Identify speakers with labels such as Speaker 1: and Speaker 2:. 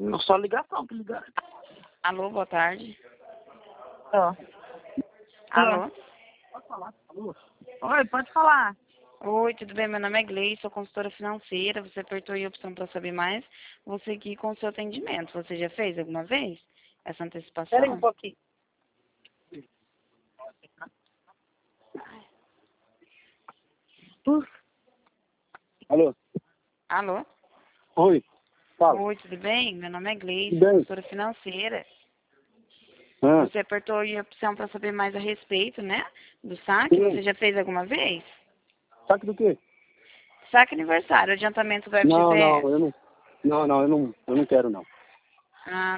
Speaker 1: Só ligação que ligaram.
Speaker 2: Alô, boa tarde.
Speaker 1: Ó.
Speaker 2: Alô?
Speaker 1: Pode falar. Alô? Oi, pode falar.
Speaker 2: Oi, tudo bem? Meu nome é Gleice, sou consultora financeira. Você apertou aí a opção para saber mais. Você aqui com o seu atendimento. Você já fez alguma vez essa antecipação?
Speaker 1: Espera aí um pouquinho. Alô?
Speaker 2: Alô?
Speaker 1: Oi, fala.
Speaker 2: Oi, tudo bem? Meu nome é Gleice,
Speaker 1: Tudo bem?
Speaker 2: consultora financeira.
Speaker 1: Ah,
Speaker 2: Você apertou aí a opção para saber mais a respeito, né? Do saque.
Speaker 1: sim.
Speaker 2: Você já fez alguma vez?
Speaker 1: Saque do quê?
Speaker 2: Saque aniversário, adiantamento do
Speaker 1: Não,
Speaker 2: FGTS.
Speaker 1: eu não quero não.
Speaker 2: Ah,